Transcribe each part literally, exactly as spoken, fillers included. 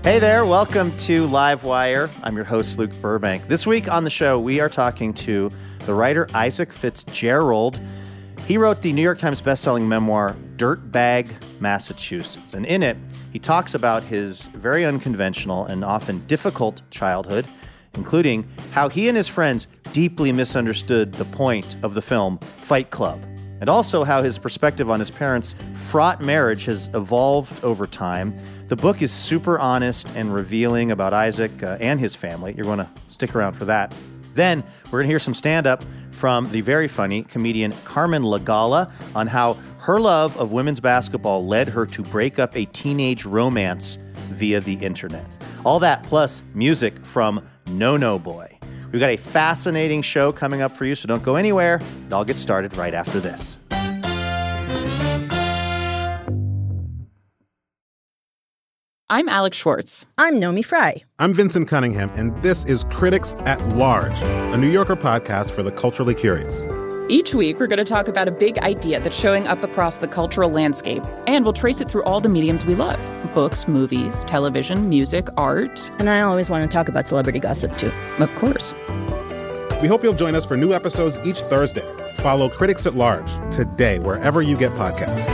Hey there, welcome to Livewire. I'm your host, Luke Burbank. This week on the show, we are talking to the writer Isaac Fitzgerald. He wrote the New York Times bestselling memoir, Dirtbag, Massachusetts. And in it, he talks about his very unconventional and often difficult childhood, including how he and his friends deeply misunderstood the point of the film Fight Club, and also how his perspective on his parents' fraught marriage has evolved over time. The book is super honest and revealing about Isaac uh, and his family. You're going to stick around for that. Then we're going to hear some stand-up from the very funny comedian Carmen Lagala on how her love of women's basketball led her to break up a teenage romance via the internet. All that plus music from No No Boy. We've got a fascinating show coming up for you, so don't go anywhere. I'll get started right after this. I'm Alex Schwartz. I'm Nomi Fry. I'm Vincent Cunningham, and this is Critics at Large, a New Yorker podcast for the culturally curious. Each week, we're going to talk about a big idea that's showing up across the cultural landscape, and we'll trace it through all the mediums we love. Books, movies, television, music, art. And I always want to talk about celebrity gossip, too. Of course. We hope you'll join us for new episodes each Thursday. Follow Critics at Large today, wherever you get podcasts.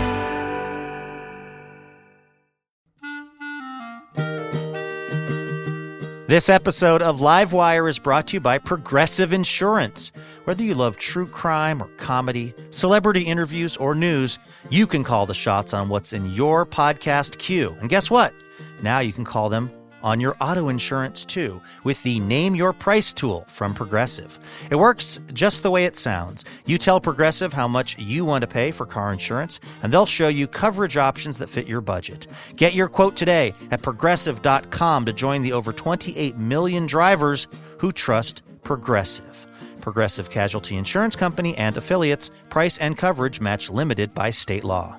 This episode of Livewire is brought to you by Progressive Insurance. Whether you love true crime or comedy, celebrity interviews or news, you can call the shots on what's in your podcast queue. And guess what? Now you can call them on your auto insurance too with the Name Your Price tool from Progressive. It works just the way it sounds. You tell Progressive how much you want to pay for car insurance, and they'll show you coverage options that fit your budget. Get your quote today at progressive dot com to join the over twenty-eight million drivers who trust Progressive. Progressive Casualty Insurance Company and affiliates. Price and coverage match limited by state law.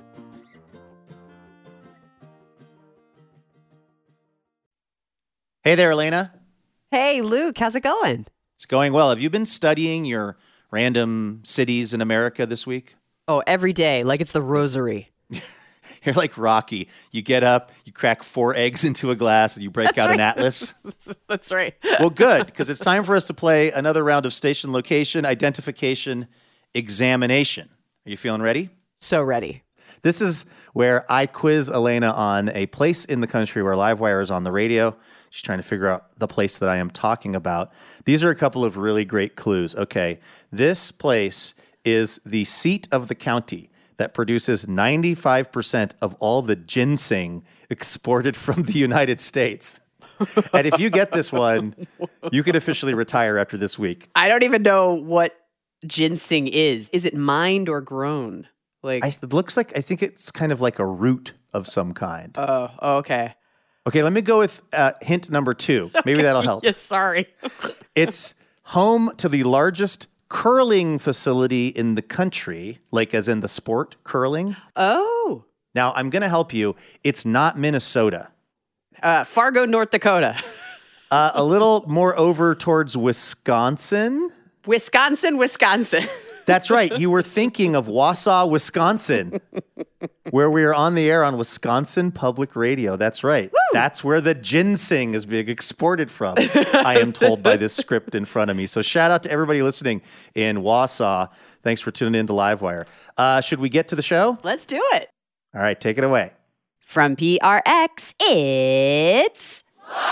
Hey there, Elena. Hey, Luke. How's it going? It's going well. Have you been studying your random cities in America this week? Oh, every day, like it's the rosary. You're like Rocky. You get up, you crack four eggs into a glass, and you break That's out right. an atlas. That's right. Well, good, because it's time for us to play another round of station location identification examination. Are you feeling ready? So ready. This is where I quiz Elena on a place in the country where Livewire is on the radio. She's trying to figure out the place that I am talking about. These are a couple of really great clues. Okay, this place is the seat of the county that produces ninety-five percent of all the ginseng exported from the United States. And if you get this one, you can officially retire after this week. I don't even know what ginseng is. Is it mined or grown? Like, I, it looks like, I think it's kind of like a root of some kind. Oh, oh okay. Okay, let me go with uh, hint number two. Maybe Okay. that'll help. Yes, sorry. It's home to the largest curling facility in the country, like as in the sport curling. Oh. Now, I'm going to help you. It's not Minnesota. Uh, Fargo, North Dakota. Uh, a little more over towards Wisconsin. Wisconsin, Wisconsin. That's right. You were thinking of Wausau, Wisconsin, where we are on the air on Wisconsin Public Radio. That's right. Woo! That's where the ginseng is being exported from, I am told by this script in front of me. So shout out to everybody listening in Wausau. Thanks for tuning in to Livewire. Uh, should we get to the show? Let's do it. All right, take it away. From P R X, it's...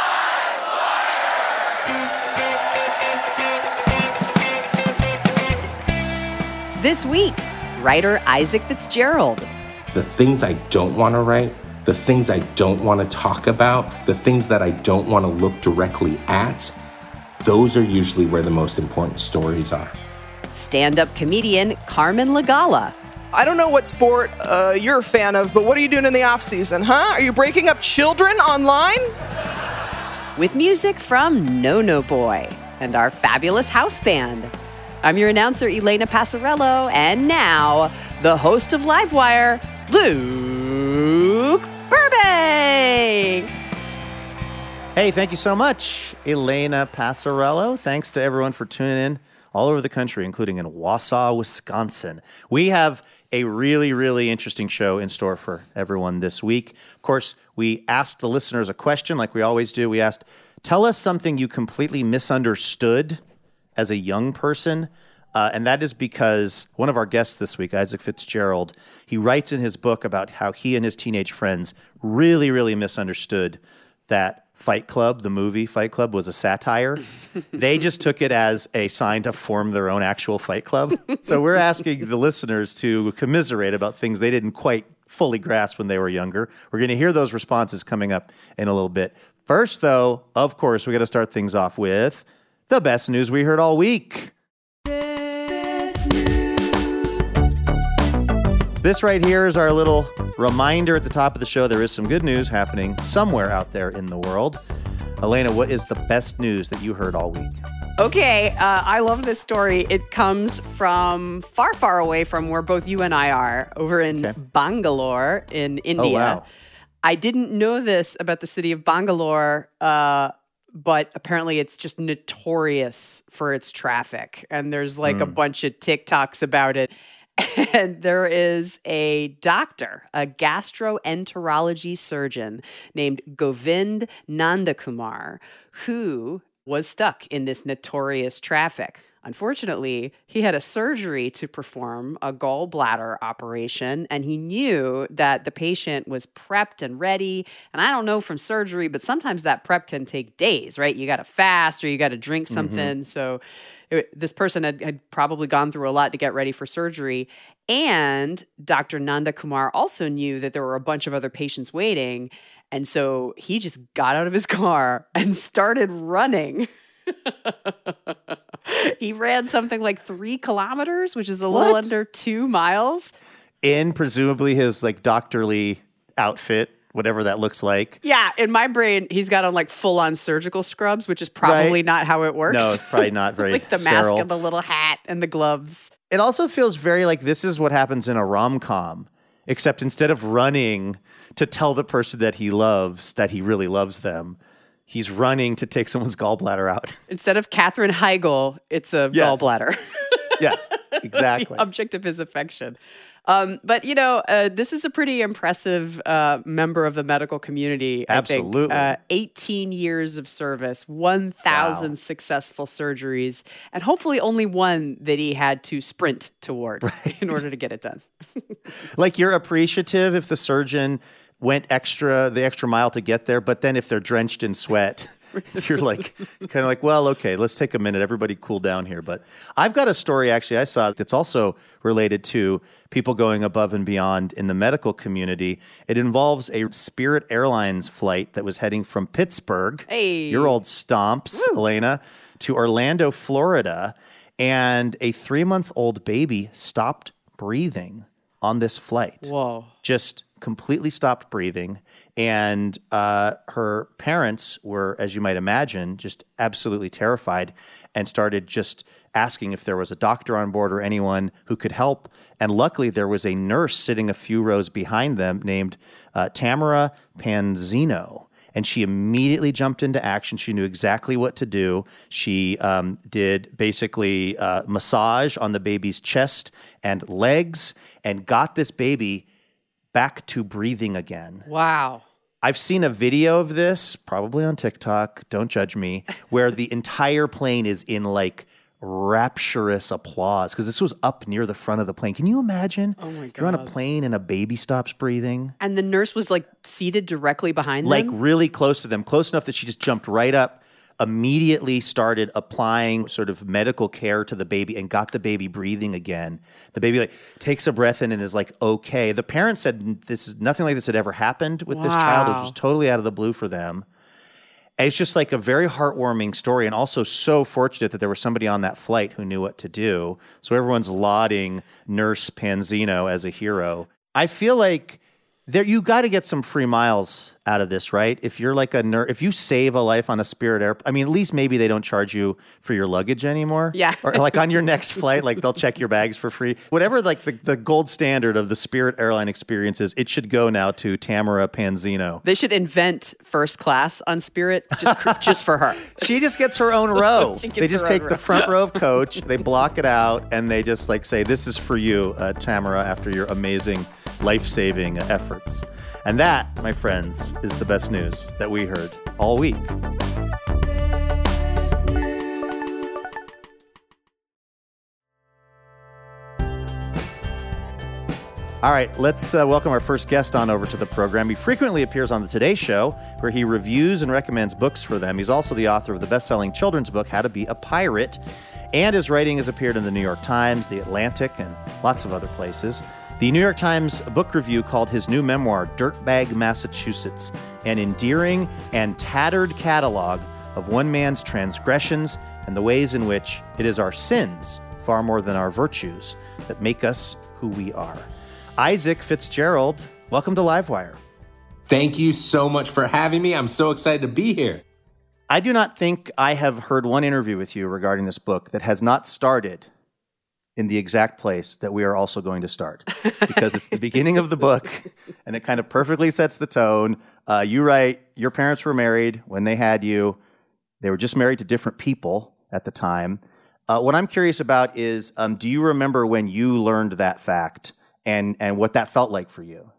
This week, writer Isaac Fitzgerald. The things I don't want to write, the things I don't want to talk about, the things that I don't want to look directly at, those are usually where the most important stories are. Stand-up comedian Carmen Lagala. I don't know what sport uh, you're a fan of, but what are you doing in the off-season, huh? Are you breaking up children online? With music from No No Boy and our fabulous house band. I'm your announcer, Elena Passarello, and now, the host of Livewire, Luke Burbank! Hey, thank you so much, Elena Passarello. Thanks to everyone for tuning in all over the country, including in Wausau, Wisconsin. We have a really, really interesting show in store for everyone this week. Of course, we asked the listeners a question like we always do. We asked, tell us something you completely misunderstood as a young person. Uh, and that is because one of our guests this week, Isaac Fitzgerald, he writes in his book about how he and his teenage friends really, really misunderstood that Fight Club, the movie Fight Club, was a satire. They just took it as a sign to form their own actual Fight Club. So we're asking the listeners to commiserate about things they didn't quite fully grasp when they were younger. We're going to hear those responses coming up in a little bit. First, though, of course, we got to start things off with the best news we heard all week. This right here is our little reminder at the top of the show. There is some good news happening somewhere out there in the world. Elena, what is the best news that you heard all week? Okay, uh, I love this story. It comes from far, far away from where both you and I are, over in okay. Bangalore in India. Oh, wow. I didn't know this about the city of Bangalore, uh, but apparently it's just notorious for its traffic. And there's like mm. a bunch of TikToks about it. And there is a doctor, a gastroenterology surgeon named Govind Nandakumar, who was stuck in this notorious traffic. Unfortunately, he had a surgery to perform, a gallbladder operation, and he knew that the patient was prepped and ready. And I don't know from surgery, but sometimes that prep can take days, right? You got to fast or you got to drink something. Mm-hmm. So it, this person had, had probably gone through a lot to get ready for surgery. And Doctor Nandakumar also knew that there were a bunch of other patients waiting. And so he just got out of his car and started running. He ran something like three kilometers, which is a what? little under two miles. In presumably his like doctorly outfit, whatever that looks like. Yeah, in my brain, he's got on like full on surgical scrubs, which is probably right? not how it works. No, it's probably not very like the sterile. mask and the little hat and the gloves. It also feels very like this is what happens in a rom-com, except instead of running to tell the person that he loves that he really loves them, he's running to take someone's gallbladder out. Instead of Katherine Heigl, it's a yes. gallbladder. Yes, exactly. The object of his affection. Um, but, you know, uh, this is a pretty impressive uh, member of the medical community. Absolutely. I think. Uh, eighteen years of service, one thousand wow. successful surgeries, and hopefully only one that he had to sprint toward right. in order to get it done. Like you're appreciative if the surgeon went extra, the extra mile to get there, but then if they're drenched in sweat, you're like, kind of like, well, okay, let's take a minute. Everybody cool down here. But I've got a story actually I saw that's also related to people going above and beyond in the medical community. It involves a Spirit Airlines flight that was heading from Pittsburgh, hey. your old stomps, Woo. Elena, to Orlando, Florida. And a three-month-old baby stopped breathing on this flight. Whoa. Just completely stopped breathing. And uh, her parents were, as you might imagine, just absolutely terrified and started just asking if there was a doctor on board or anyone who could help. And luckily, there was a nurse sitting a few rows behind them named uh, Tamara Panzino. And she immediately jumped into action. She knew exactly what to do. She um, did basically uh, massage on the baby's chest and legs and got this baby back to breathing again. Wow. I've seen a video of this, probably on TikTok, don't judge me, where the entire plane is in like rapturous applause because this was up near the front of the plane. Can you imagine? Oh my God. You're on a plane and a baby stops breathing. And the nurse was like seated directly behind like, them? Like really close to them, close enough that she just jumped right up, immediately started applying sort of medical care to the baby and got the baby breathing again. The baby like takes a breath in and is like, okay. The parents said this is nothing like this had ever happened with wow. this child. It was just totally out of the blue for them. And it's just like a very heartwarming story and also so fortunate that there was somebody on that flight who knew what to do. So everyone's lauding Nurse Panzino as a hero. I feel like There, you got to get some free miles out of this, right? If you're like a nerd, if you save a life on a Spirit Air, I mean, at least maybe they don't charge you for your luggage anymore. Yeah. Or like on your next flight, like they'll check your bags for free. Whatever like the, the gold standard of the Spirit airline experience is, it should go now to Tamara Panzino. They should invent first class on Spirit just just for her. She just gets her own row. She gets They just her own take the row. front row of coach, they block it out, and they just like say, this is for you, uh, Tamara, after your amazing life-saving efforts. And that, my friends, is the best news that we heard all week. All right, let's uh, welcome our first guest on over to the program. He frequently appears on the Today Show, where he reviews and recommends books for them. He's also the author of the best-selling children's book, How to Be a Pirate, and his writing has appeared in the New York Times, the Atlantic, and lots of other places. The New York Times book review called his new memoir, Dirtbag Massachusetts, an endearing and tattered catalog of one man's transgressions and the ways in which it is our sins, far more than our virtues, that make us who we are. Isaac Fitzgerald, welcome to Livewire. Thank you so much for having me. I'm so excited to be here. I do not think I have heard one interview with you regarding this book that has not started in the exact place that we are also going to start, because it's the beginning of the book, and it kind of perfectly sets the tone. Uh, you write, your parents were married when they had you. They were just married to different people at the time. Uh, what I'm curious about is, um, do you remember when you learned that fact and, and what that felt like for you?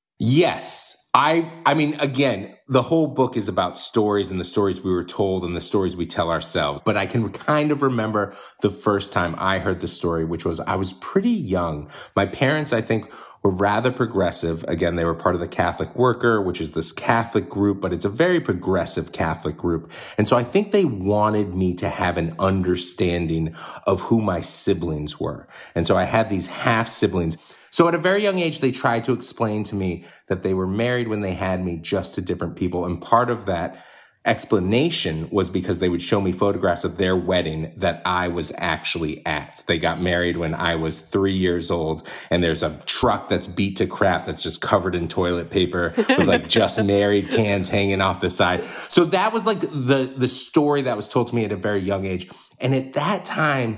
Yes. I I mean, again, the whole book is about stories and the stories we were told and the stories we tell ourselves. But I can kind of remember the first time I heard the story, which was I was pretty young. My parents, I think, were rather progressive. Again, they were part of the Catholic Worker, which is this Catholic group, but it's a very progressive Catholic group. And so I think they wanted me to have an understanding of who my siblings were. And so I had these half siblings. So at a very young age, they tried to explain to me that they were married when they had me, just to different people. And part of that explanation was because they would show me photographs of their wedding that I was actually at. They got married when I was three years old, and there's a truck that's beat to crap that's just covered in toilet paper with like just married cans hanging off the side. So that was like the, the story that was told to me at a very young age. And at that time,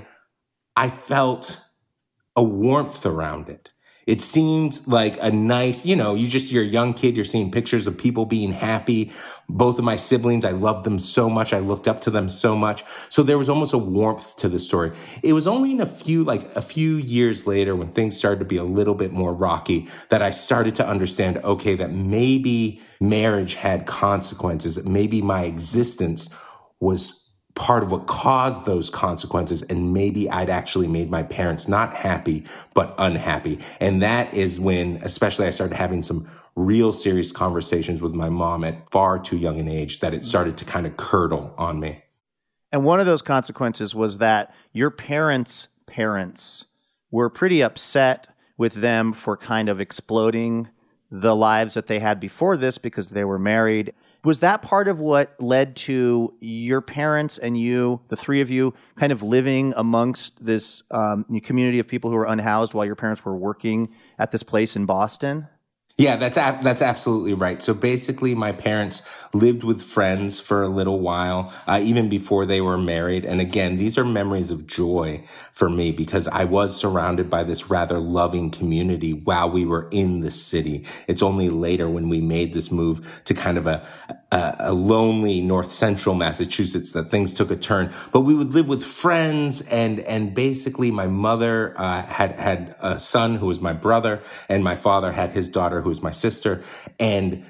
I felt a warmth around it. It seemed like a nice, you know, you just, you're a young kid, you're seeing pictures of people being happy. Both of my siblings, I loved them so much. I looked up to them so much. So there was almost a warmth to the story. It was only in a few, like a few years later, when things started to be a little bit more rocky, that I started to understand, okay, that maybe marriage had consequences. Maybe my existence was part of what caused those consequences, and maybe I'd actually made my parents not happy, but unhappy. And that is when, especially, I started having some real serious conversations with my mom at far too young an age, that it started to kind of curdle on me. And one of those consequences was that your parents' parents were pretty upset with them for kind of exploding the lives that they had before this because they were married. Was that part of what led to your parents and you, the three of you, kind of living amongst this um, community of people who were unhoused while your parents were working at this place in Boston? Yeah, that's ab- that's absolutely right. So basically, my parents lived with friends for a little while, uh, even before they were married. And again, these are memories of joy for me because I was surrounded by this rather loving community while we were in the city. It's only later when we made this move to kind of a a, a lonely north central Massachusetts that things took a turn. But we would live with friends, and and basically, my mother uh, had had a son who was my brother, and my father had his daughter who was my sister, and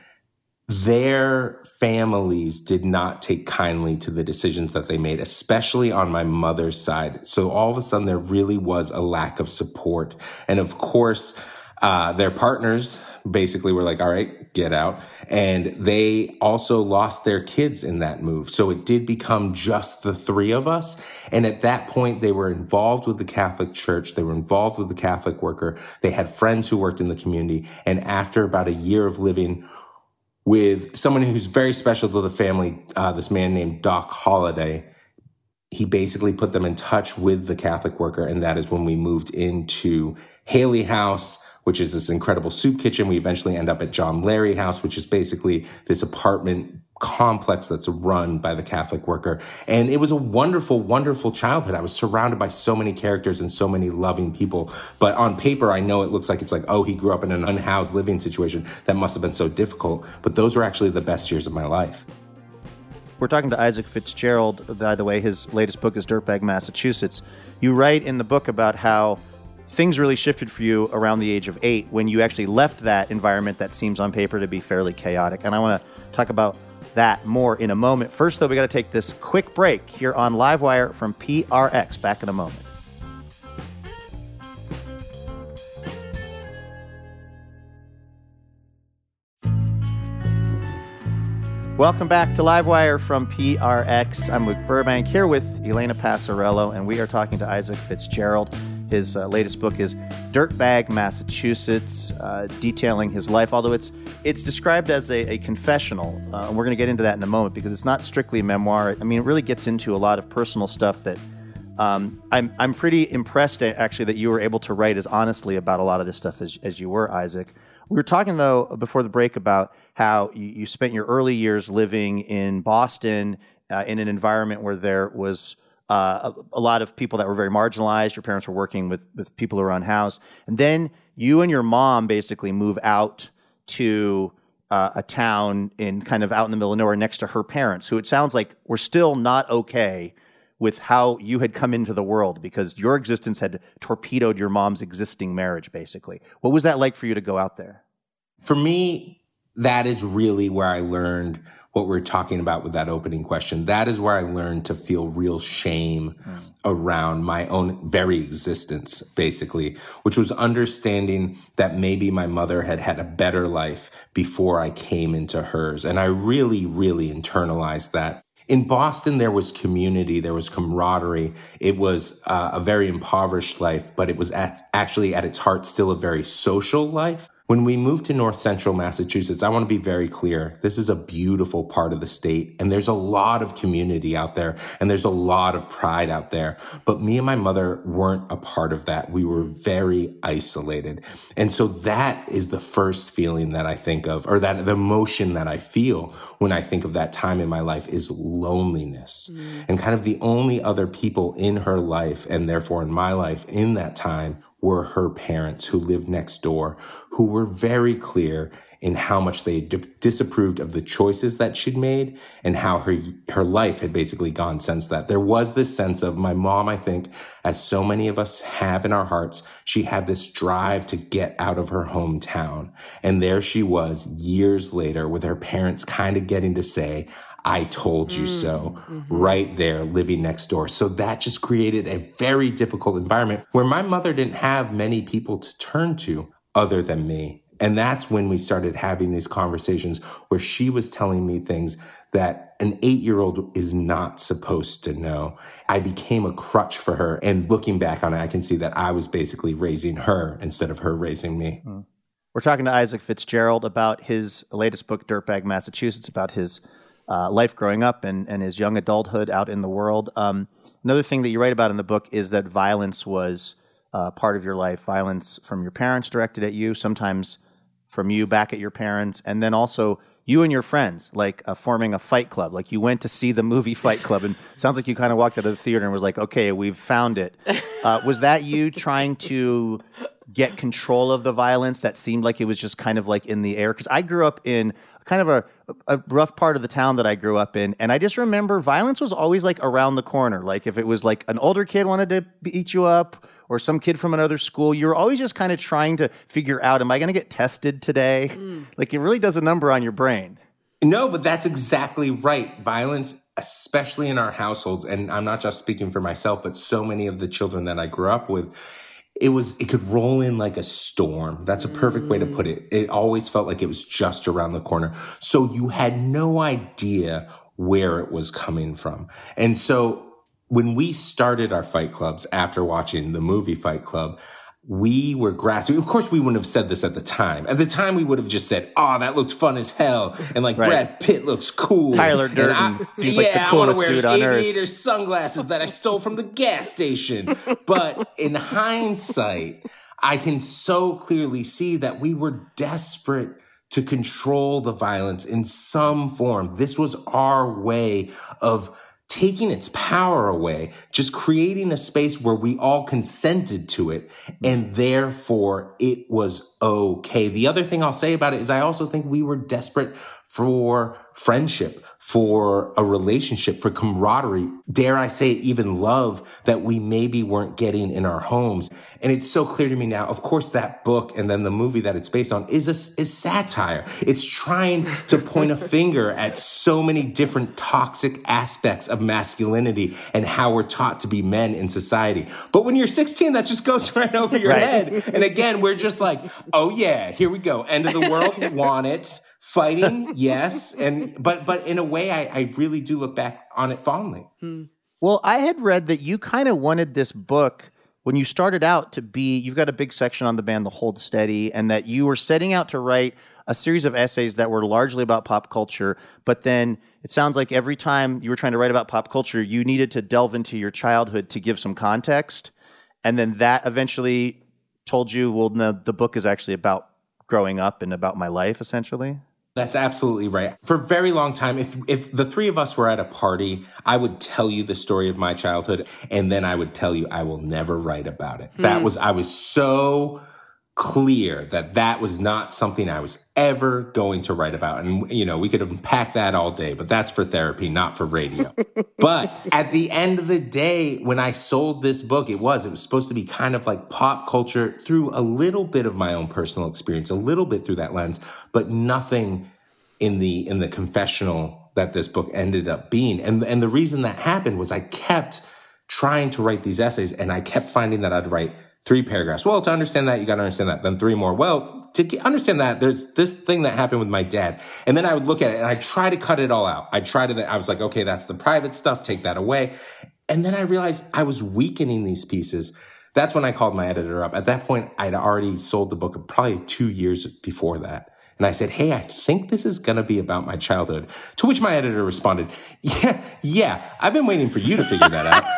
their families did not take kindly to the decisions that they made, especially on my mother's side. So all of a sudden, there really was a lack of support. And of course, uh, their partners basically were like, all right, get out. And they also lost their kids in that move. So it did become just the three of us. And at that point, they were involved with the Catholic Church. They were involved with the Catholic Worker. They had friends who worked in the community. And after about a year of living with someone who's very special to the family, uh, this man named Doc Holliday, he basically put them in touch with the Catholic Worker. And that is when we moved into Haley House, which is this incredible soup kitchen. We eventually end up at John Larry House, which is basically this apartment complex that's run by the Catholic worker. And it was a wonderful, wonderful childhood. I was surrounded by so many characters and so many loving people. But on paper, I know it looks like it's like, oh, he grew up in an unhoused living situation. That must have been so difficult. But those were actually the best years of my life. We're talking to Isaac Fitzgerald. By the way, his latest book is Dirtbag, Massachusetts. You write in the book about how things really shifted for you around the age of eight when you actually left that environment that seems on paper to be fairly chaotic. And I want to talk about that more in a moment. First, though, we got to take this quick break here on Livewire from P R X. Back in a moment. Welcome back to Livewire from P R X. I'm Luke Burbank here with Elena Passarello, and we are talking to Isaac Fitzgerald. His uh, latest book is Dirtbag, Massachusetts, uh, detailing his life, although it's it's described as a, a confessional. Uh, and we're going to get into that in a moment because it's not strictly a memoir. I mean, it really gets into a lot of personal stuff that um, I'm I'm pretty impressed, actually, that you were able to write as honestly about a lot of this stuff as, as you were, Isaac. We were talking, though, before the break about how you, you spent your early years living in Boston uh, in an environment where there was Uh, a, a lot of people that were very marginalized. Your parents were working with, with people who were unhoused. And then you and your mom basically move out to uh, a town in kind of out in the middle of nowhere next to her parents, who it sounds like were still not okay with how you had come into the world because your existence had torpedoed your mom's existing marriage, basically. What was that like for you to go out there? For me, that is really where I learned what we're talking about with that opening question. That is where I learned to feel real shame mm. around my own very existence, basically, which was understanding that maybe my mother had had a better life before I came into hers. And I really, really internalized that. In Boston, there was community, there was camaraderie. It was uh, a very impoverished life, but it was at, actually at its heart still a very social life. When we moved to North Central Massachusetts, I want to be very clear. This is a beautiful part of the state, and there's a lot of community out there, and there's a lot of pride out there. But me and my mother weren't a part of that. We were very isolated. And so that is the first feeling that I think of, or that the emotion that I feel when I think of that time in my life is loneliness. Mm. And kind of the only other people in her life, and therefore in my life in that time, were her parents who lived next door, who were very clear in how much they d- disapproved of the choices that she'd made and how her her life had basically gone since that. There was this sense of my mom, I think, as so many of us have in our hearts, she had this drive to get out of her hometown. And there she was years later with her parents kind of getting to say, I told you mm, so, mm-hmm. right there, living next door. So that just created a very difficult environment where my mother didn't have many people to turn to other than me. And that's when we started having these conversations where she was telling me things that an eight-year-old is not supposed to know. I became a crutch for her. And looking back on it, I can see that I was basically raising her instead of her raising me. Mm. We're talking to Isaac Fitzgerald about his latest book, Dirtbag, Massachusetts, about his Uh, life growing up and, and his young adulthood out in the world. Um, another thing that you write about in the book is that violence was uh, part of your life, violence from your parents directed at you, sometimes from you back at your parents, and then also you and your friends, like uh, forming a fight club. Like you went to see the movie Fight Club, and it sounds like you kind of walked out of the theater and was like, okay, we've found it. Uh, was that you trying to get control of the violence that seemed like it was just kind of like in the air? Because I grew up in kind of a, a rough part of the town that I grew up in, and I just remember violence was always like around the corner. Like if it was like an older kid wanted to beat you up or some kid from another school, you were always just kind of trying to figure out, am I going to get tested today? Mm. Like it really does a number on your brain. No, but that's exactly right. Violence, especially in our households, and I'm not just speaking for myself, but so many of the children that I grew up with, It was, it could roll in like a storm. That's a perfect way to put it. It always felt like it was just around the corner. So you had no idea where it was coming from. And so when we started our fight clubs after watching the movie Fight Club, we were grasping. Of course, we wouldn't have said this at the time. At the time, we would have just said, oh, that looked fun as hell. And like, right. Brad Pitt looks cool. Tyler Durden I, seems yeah, like the coolest dude on earth. I want to wear aviator sunglasses that I stole from the gas station. But in hindsight, I can so clearly see that we were desperate to control the violence in some form. This was our way of taking its power away, just creating a space where we all consented to it, and therefore it was okay. The other thing I'll say about it is I also think we were desperate for friendship, for a relationship, for camaraderie, dare I say even love that we maybe weren't getting in our homes. And it's so clear to me now, of course, that book and then the movie that it's based on is a, is satire. It's trying to point a finger at so many different toxic aspects of masculinity and how we're taught to be men in society. But when you're sixteen, that just goes right over your Right. head. And again, we're just like, oh yeah, here we go. End of the world, want it. Fighting, yes. And, but, but in a way, I, I really do look back on it fondly. Well, I had read that you kind of wanted this book when you started out to be, you've got a big section on the band, The Hold Steady, and that you were setting out to write a series of essays that were largely about pop culture. But then it sounds like every time you were trying to write about pop culture, you needed to delve into your childhood to give some context. And then that eventually told you, well, no, the book is actually about growing up and about my life, essentially. That's absolutely right. For a very long time, if if the three of us were at a party, I would tell you the story of my childhood, and then I would tell you I will never write about it. Mm. That was, I was so clear that that was not something I was ever going to write about. And, you know, we could unpack that all day, but that's for therapy, not for radio. But at the end of the day, when I sold this book, it was, it was supposed to be kind of like pop culture through a little bit of my own personal experience, a little bit through that lens, but nothing in the, in the confessional that this book ended up being. And, and the reason that happened was I kept trying to write these essays, and I kept finding that I'd write three paragraphs. Well, to understand that, you got to understand that. Then three more. Well, to understand that, there's this thing that happened with my dad. And then I would look at it and I try to cut it all out. I try to, I was like, okay, that's the private stuff. Take that away. And then I realized I was weakening these pieces. That's when I called my editor up. At that point, I'd already sold the book probably two years before that. And I said, hey, I think this is going to be about my childhood. To which my editor responded, yeah, yeah, I've been waiting for you to figure that out.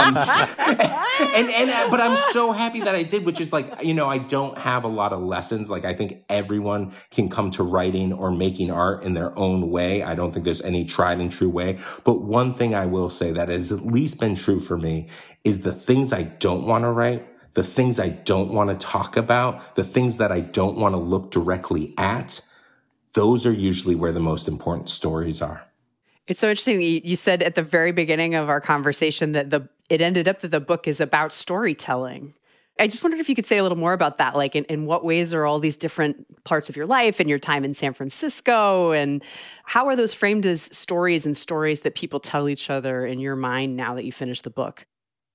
Um, and, and, but I'm so happy that I did, which is like, you know, I don't have a lot of lessons. Like, I think everyone can come to writing or making art in their own way. I don't think there's any tried and true way. But one thing I will say that has at least been true for me is the things I don't want to write, the things I don't want to talk about, the things that I don't want to look directly at, those are usually where the most important stories are. It's so interesting. You said at the very beginning of our conversation that the it ended up that the book is about storytelling. I just wondered if you could say a little more about that. Like, in, in what ways are all these different parts of your life and your time in San Francisco, and how are those framed as stories and stories that people tell each other in your mind now that you finished the book?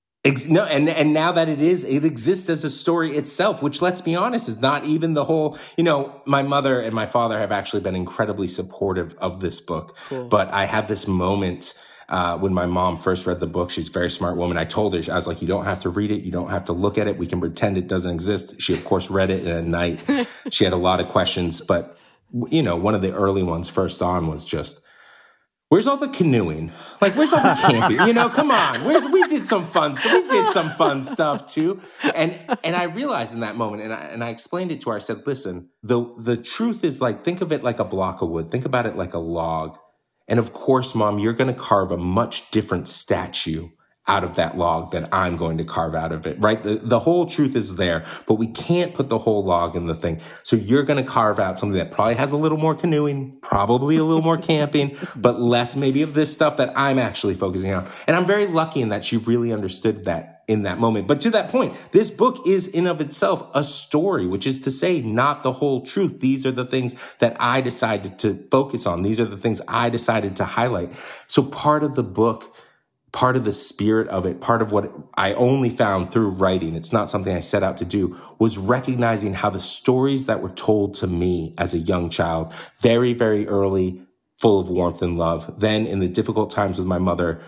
No, and and now that it is, it exists as a story itself, which, let's be honest, is not even the whole, you know, my mother and my father have actually been incredibly supportive of this book. Cool. But I had this moment uh, when my mom first read the book. She's a very smart woman. I told her, I was like, you don't have to read it. You don't have to look at it. We can pretend it doesn't exist. She, of course, read it in a night. She had a lot of questions. But, you know, one of the early ones first on was just, where's all the canoeing? Like, where's all the camping? You know, come on. Where's, we did some fun, so we did some fun stuff too. And, and I realized in that moment, and I, and I explained it to her, I said, listen, the, the truth is, like, think of it like a block of wood. Think about it like a log. And of course, Mom, you're going to carve a much different statue out of that log than I'm going to carve out of it, right? The, the whole truth is there, but we can't put the whole log in the thing. So you're going to carve out something that probably has a little more canoeing, probably a little more camping, but less maybe of this stuff that I'm actually focusing on. And I'm very lucky in that she really understood that in that moment. But to that point, this book is in of itself a story, which is to say not the whole truth. These are the things that I decided to focus on. These are the things I decided to highlight. So part of the book, part of the spirit of it, part of what I only found through writing, it's not something I set out to do, was recognizing how the stories that were told to me as a young child, very, very early, full of warmth and love. Then in the difficult times with my mother,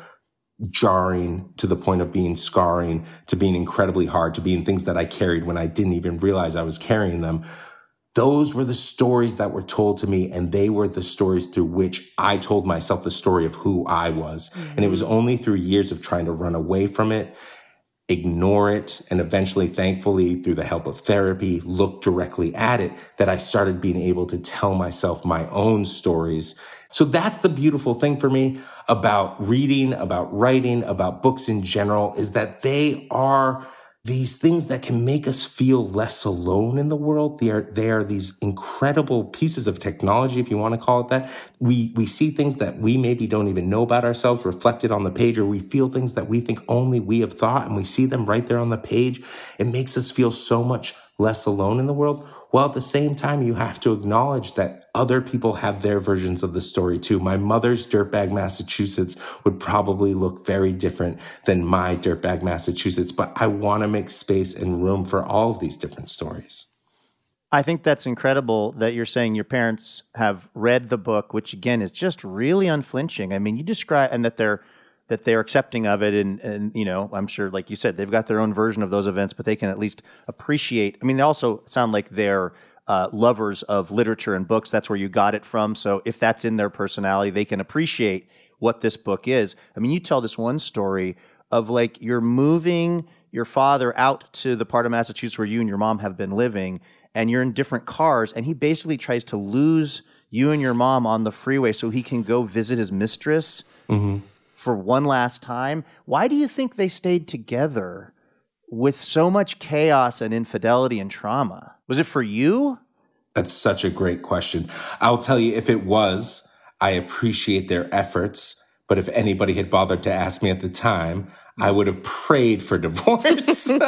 jarring to the point of being scarring, to being incredibly hard, to being things that I carried when I didn't even realize I was carrying them. Those were the stories that were told to me, and they were the stories through which I told myself the story of who I was. Mm-hmm. And it was only through years of trying to run away from it ignore it, and eventually, thankfully, through the help of therapy, look directly at it, that I started being able to tell myself my own stories. So that's the beautiful thing for me about reading, about writing, about books in general, is that they are these things that can make us feel less alone in the world. They are, they are these incredible pieces of technology, if you want to call it that. We, we see things that we maybe don't even know about ourselves reflected on the page, or we feel things that we think only we have thought, and we see them right there on the page. It makes us feel so much less alone in the world. While at the same time, you have to acknowledge that other people have their versions of the story too. My mother's Dirtbag Massachusetts would probably look very different than my Dirtbag Massachusetts, but I want to make space and room for all of these different stories. I think that's incredible that you're saying your parents have read the book, which again is just really unflinching. I mean, you describe, and that they're that they're accepting of it, and, and you know, I'm sure, like you said, they've got their own version of those events, but they can at least appreciate. I mean, they also sound like they're uh, lovers of literature and books. That's where you got it from. So if that's in their personality, they can appreciate what this book is. I mean, you tell this one story of like you're moving your father out to the part of Massachusetts where you and your mom have been living, and you're in different cars, and he basically tries to lose you and your mom on the freeway so he can go visit his mistress. Mm-hmm. For one last time. Why do you think they stayed together with so much chaos and infidelity and trauma? Was it for you? That's such a great question. I'll tell you, if it was, I appreciate their efforts. But if anybody had bothered to ask me at the time, I would have prayed for divorce. and,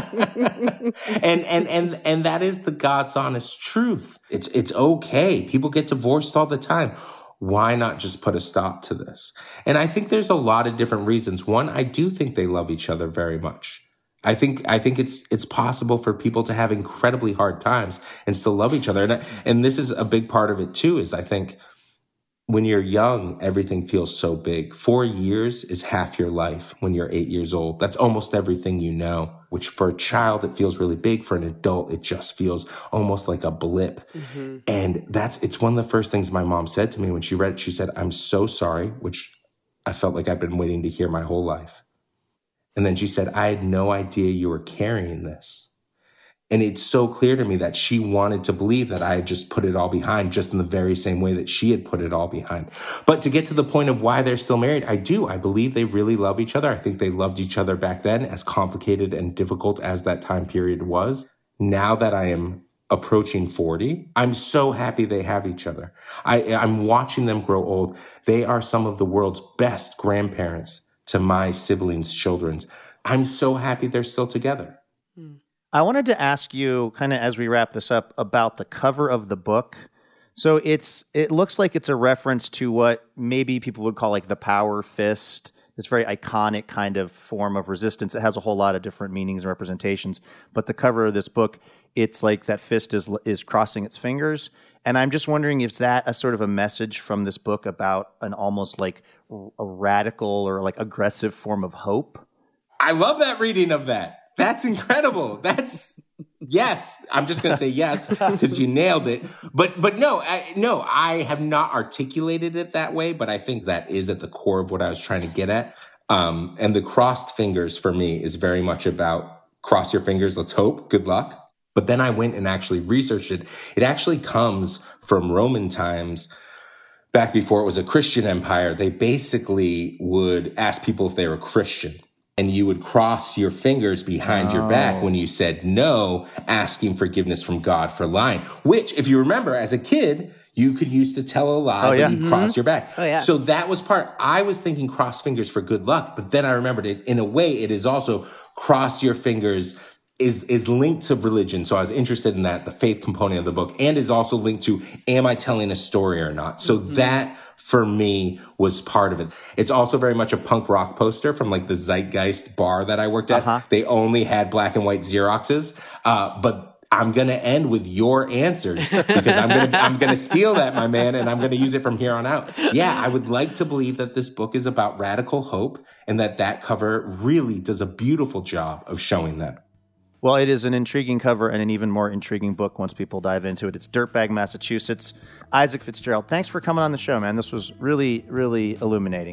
and, and, and that is the God's honest truth. It's, it's okay. People get divorced all the time. Why not just put a stop to this? And I think there's a lot of different reasons. One, I do think they love each other very much. I think I think it's it's possible for people to have incredibly hard times and still love each other. And I, and this is a big part of it too, is I think when you're young, everything feels so big. Four years is half your life when you're eight years old. That's almost everything you know, which for a child, it feels really big. For an adult, it just feels almost like a blip. Mm-hmm. And that's, it's one of the first things my mom said to me when she read it. She said, "I'm so sorry," which I felt like I've been waiting to hear my whole life. And then she said, "I had no idea you were carrying this." And it's so clear to me that she wanted to believe that I had just put it all behind, just in the very same way that she had put it all behind. But to get to the point of why they're still married, I do. I believe they really love each other. I think they loved each other back then, as complicated and difficult as that time period was. Now that I am approaching forty, I'm so happy they have each other. I, I'm watching them grow old. They are some of the world's best grandparents to my siblings' children. I'm so happy they're still together. Hmm. I wanted to ask you, kind of as we wrap this up, about the cover of the book. So it's it looks like it's a reference to what maybe people would call like the power fist, this very iconic kind of form of resistance. It has a whole lot of different meanings and representations. But the cover of this book, it's like that fist is is crossing its fingers. And I'm just wondering, is that a sort of a message from this book about an almost like a radical or like aggressive form of hope? I love that reading of that. That's incredible. That's, yes. I'm just going to say yes because you nailed it. But but no, I, no, I have not articulated it that way, but I think that is at the core of what I was trying to get at. Um, and the crossed fingers for me is very much about cross your fingers, let's hope, good luck. But then I went and actually researched it. It actually comes from Roman times. Back before it was a Christian empire, they basically would ask people if they were Christian. And you would cross your fingers behind oh. your back when you said no, asking forgiveness from God for lying. Which, if you remember, as a kid, you could use to tell a lie, oh, yeah. but you'd mm-hmm. cross your back. Oh, yeah. So that was part. I was thinking cross fingers for good luck, but then I remembered it. In a way, it is also cross your fingers is is linked to religion. So I was interested in that, the faith component of the book, and is also linked to, am I telling a story or not? So mm-hmm. that, for me, was part of it. It's also very much a punk rock poster from like the Zeitgeist bar that I worked at. Uh-huh. They only had black and white Xeroxes. Uh, but I'm going to end with your answer because I'm going to, I'm going to steal that, my man, and I'm going to use it from here on out. Yeah, I would like to believe that this book is about radical hope and that that cover really does a beautiful job of showing that. Well, it is an intriguing cover and an even more intriguing book once people dive into it. It's Dirtbag Massachusetts. Isaac Fitzgerald, thanks for coming on the show, man. This was really, really illuminating.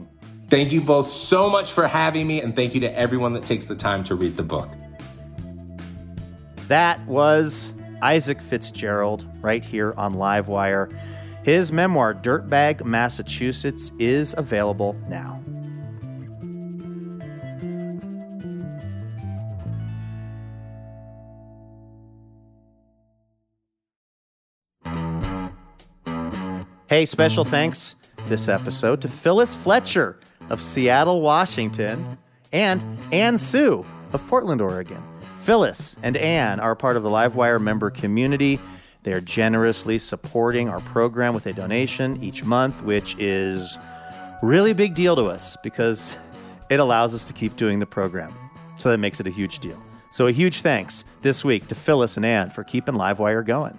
Thank you both so much for having me, and thank you to everyone that takes the time to read the book. That was Isaac Fitzgerald right here on Livewire. His memoir, Dirtbag, Massachusetts, is available now. Hey, special thanks this episode to Phyllis Fletcher of Seattle, Washington, and Ann Sue of Portland, Oregon. Phyllis and Ann are part of the Livewire member community. They are generously supporting our program with a donation each month, which is really big deal to us because it allows us to keep doing the program. So that makes it a huge deal. So a huge thanks this week to Phyllis and Ann for keeping Livewire going.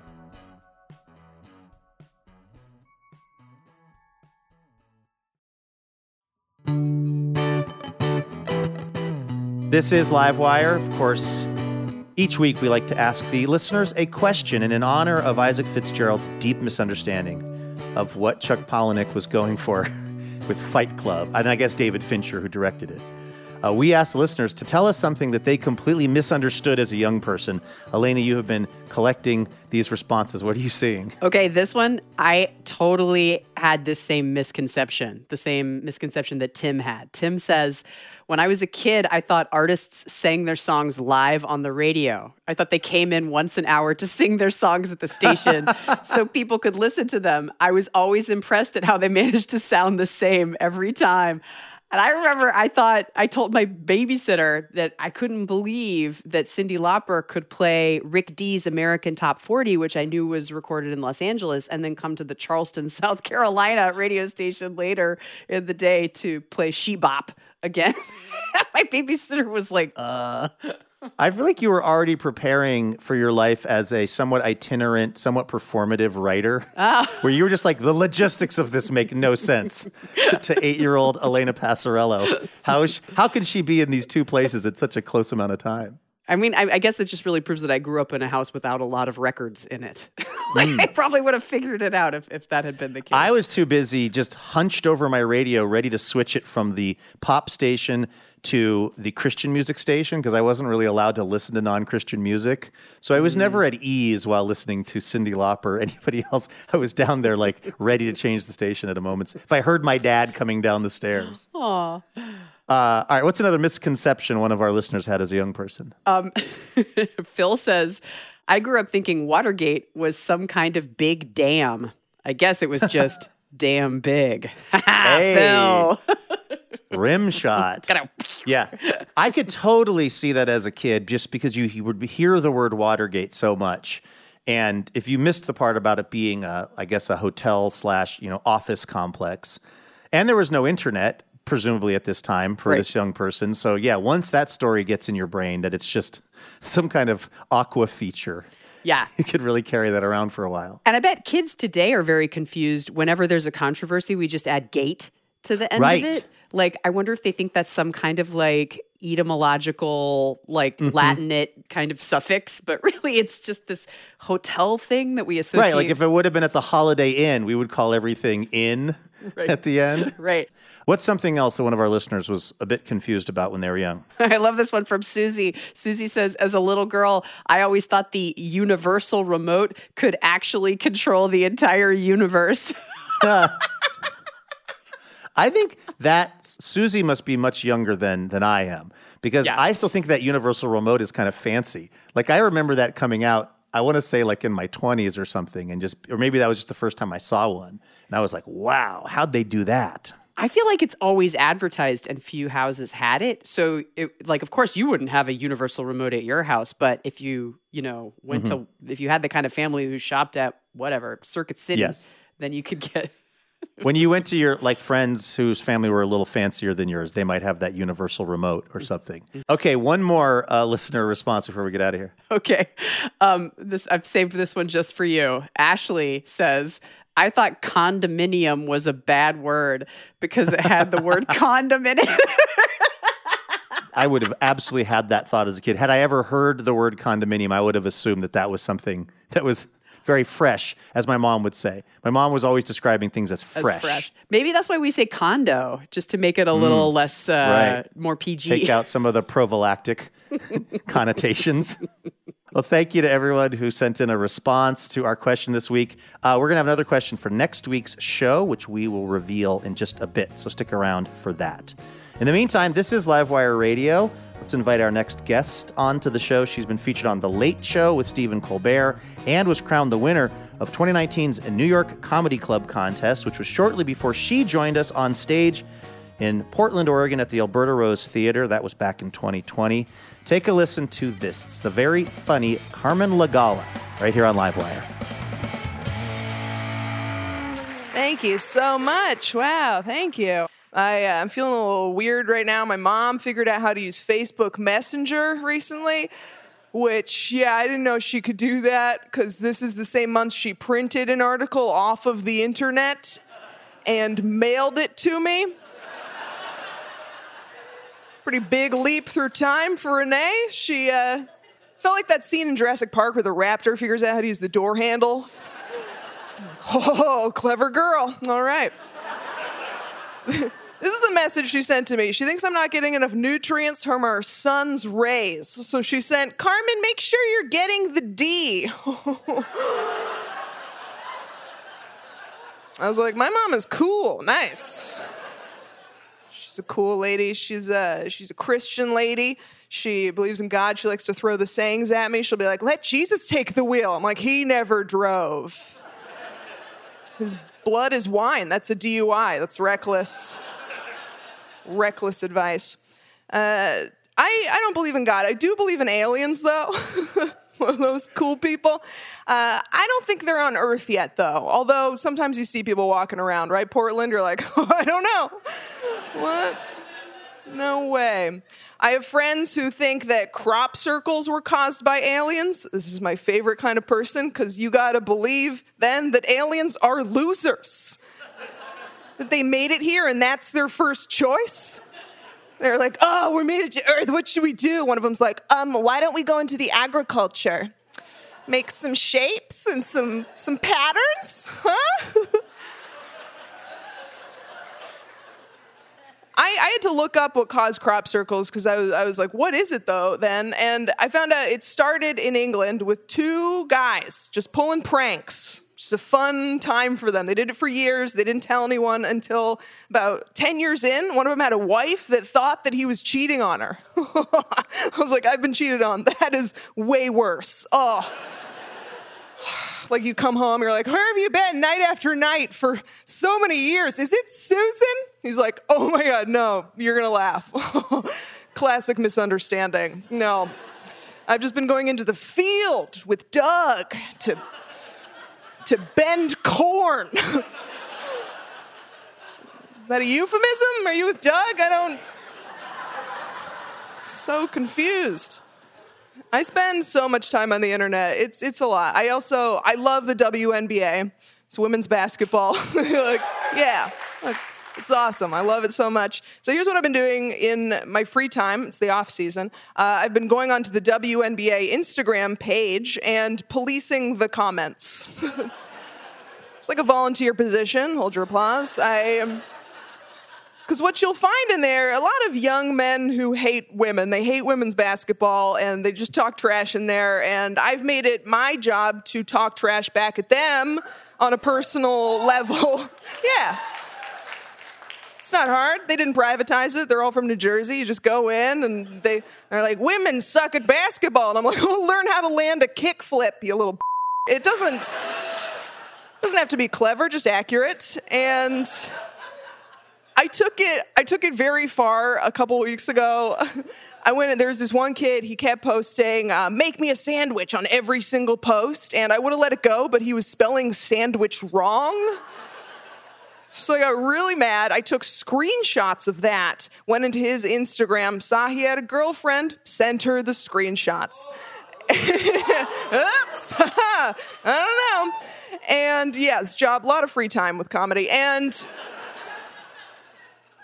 This is Livewire. Of course, each week we like to ask the listeners a question, and in honor of Isaac Fitzgerald's deep misunderstanding of what Chuck Palahniuk was going for with Fight Club, and I guess David Fincher, who directed it, uh, we asked listeners to tell us something that they completely misunderstood as a young person. Elena, you have been collecting these responses. What are you seeing? Okay, this one, I totally had this same misconception, the same misconception that Tim had. Tim says, when I was a kid, I thought artists sang their songs live on the radio. I thought they came in once an hour to sing their songs at the station so people could listen to them. I was always impressed at how they managed to sound the same every time. And I remember I thought, I told my babysitter that I couldn't believe that Cyndi Lauper could play Rick Dees' American Top forty, which I knew was recorded in Los Angeles, and then come to the Charleston, South Carolina radio station later in the day to play She Bop again. My babysitter was like, uh... I feel like you were already preparing for your life as a somewhat itinerant, somewhat performative writer, oh. where you were just like, the logistics of this make no sense to eight-year-old Elena Passarello. How is she, how can she be in these two places at such a close amount of time? I mean, I, I guess that just really proves that I grew up in a house without a lot of records in it. like, mm. I probably would have figured it out if, if that had been the case. I was too busy just hunched over my radio, ready to switch it from the pop station to the Christian music station because I wasn't really allowed to listen to non-Christian music. So I was mm. never at ease while listening to Cyndi Lauper or anybody else. I was down there like ready to change the station at a moment. If I heard my dad coming down the stairs. Aw. Uh, all right, what's another misconception one of our listeners had as a young person? Um, Phil says, I grew up thinking Watergate was some kind of big dam. I guess it was just damn big. Hey. Phil. Rim shot. Yeah. I could totally see that as a kid just because you, you would hear the word Watergate so much. And if you missed the part about it being, a, I guess, a hotel slash, you know, office complex, and there was no internet, presumably at this time for right. this young person. So yeah, once that story gets in your brain that it's just some kind of aqua feature. Yeah. You could really carry that around for a while. And I bet kids today are very confused. Whenever there's a controversy, we just add gate to the end right. of it. Like, I wonder if they think that's some kind of like etymological, like mm-hmm. Latinate kind of suffix, but really it's just this hotel thing that we associate. Right, like if it would have been at the Holiday Inn, we would call everything inn right. at the end. Right. What's something else that one of our listeners was a bit confused about when they were young? I love this one from Susie. Susie says, as a little girl, I always thought the universal remote could actually control the entire universe. uh, I think that Susie must be much younger than than I am because yeah. I still think that universal remote is kind of fancy. Like I remember that coming out, I want to say like in my twenties or something, and just or maybe that was just the first time I saw one. And I was like, wow, how'd they do that? I feel like it's always advertised and few houses had it. So, it, like, of course, you wouldn't have a universal remote at your house, but if you, you know, went mm-hmm. to, if you had the kind of family who shopped at whatever, Circuit City, yes. then you could get... When you went to your, like, friends whose family were a little fancier than yours, they might have that universal remote or something. Okay, one more uh, listener response before we get out of here. Okay. Um, this I've saved this one just for you. Ashley says... I thought condominium was a bad word because it had the word condom in it. I would have absolutely had that thought as a kid. Had I ever heard the word condominium, I would have assumed that that was something that was very fresh, as my mom would say. My mom was always describing things as fresh. As fresh. Maybe that's why we say condo, just to make it a little less, uh, right. more P G. Take out some of the prophylactic connotations. Well, thank you to everyone who sent in a response to our question this week. Uh, we're going to have another question for next week's show, which we will reveal in just a bit. So stick around for that. In the meantime, this is Livewire Radio. Let's invite our next guest onto the show. She's been featured on The Late Show with Stephen Colbert and was crowned the winner of twenty nineteen's New York Comedy Club contest, which was shortly before she joined us on stage in Portland, Oregon at the Alberta Rose Theater. That was back in twenty twenty. Take a listen to this. It's the very funny Carmen Lagala right here on Livewire. Thank you so much. Wow, thank you. I, uh, I'm feeling a little weird right now. My mom figured out how to use Facebook Messenger recently, which, yeah, I didn't know she could do that because this is the same month she printed an article off of the internet and mailed it to me. Pretty big leap through time for Renee. She uh, felt like that scene in Jurassic Park where the raptor figures out how to use the door handle. Oh, clever girl. All right. This is the message she sent to me. She thinks I'm not getting enough nutrients from our sun's rays. So she sent, Carmen, make sure you're getting the D. I was like, my mom is cool. Nice. She's a cool lady. She's a, she's a Christian lady. She believes in God. She likes to throw the sayings at me. She'll be like, let Jesus take the wheel. I'm like, he never drove. His blood is wine. That's a D U I. That's reckless. Reckless advice. Uh, I, I don't believe in God. I do believe in aliens, though. One of those cool people. Uh, I don't think they're on Earth yet, though. Although sometimes you see people walking around, right? Portland, you're like, oh, I don't know. What? No way. I have friends who think that crop circles were caused by aliens. This is my favorite kind of person because you got to believe then that aliens are losers. That they made it here and that's their first choice. They're like, oh, we're made it to Earth. What should we do? One of them's like, um, why don't we go into the agriculture? Make some shapes and some, some patterns? Huh? I, I had to look up what caused crop circles because I was, I was like, what is it though then? And I found out it started in England with two guys just pulling pranks. Just a fun time for them. They did it for years. They didn't tell anyone until about ten years in. One of them had a wife that thought that he was cheating on her. I was like, I've been cheated on. That is way worse. Oh. Like you come home, you're like, where have you been night after night for so many years? Is it Susan? He's like, oh my God, no, you're going to laugh. Classic misunderstanding. No, I've just been going into the field with Doug to, to bend corn. Is that a euphemism? Are you with Doug? I don't, so confused. I spend so much time on the internet. It's it's a lot. I also, I love the W N B A. It's women's basketball. Like, yeah, like, it's awesome. I love it so much. So here's what I've been doing in my free time. It's the off season. Uh, I've been going on to the W N B A Instagram page and policing the comments. It's like a volunteer position. Hold your applause. I am... Because what you'll find in there, a lot of young men who hate women, they hate women's basketball, and they just talk trash in there, and I've made it my job to talk trash back at them on a personal level. Yeah. It's not hard. They didn't privatize it. They're all from New Jersey. You just go in, and they, they're like, women suck at basketball. And I'm like, oh, learn how to land a kickflip, you little It doesn't, doesn't have to be clever, just accurate, and... I took it I took it very far a couple weeks ago. I went and there was this one kid, he kept posting, uh, make me a sandwich on every single post, and I would have let it go, but he was spelling sandwich wrong. So I got really mad. I took screenshots of that, went into his Instagram, saw he had a girlfriend, sent her the screenshots. Oops, I don't know. And yeah, this job, a lot of free time with comedy, and...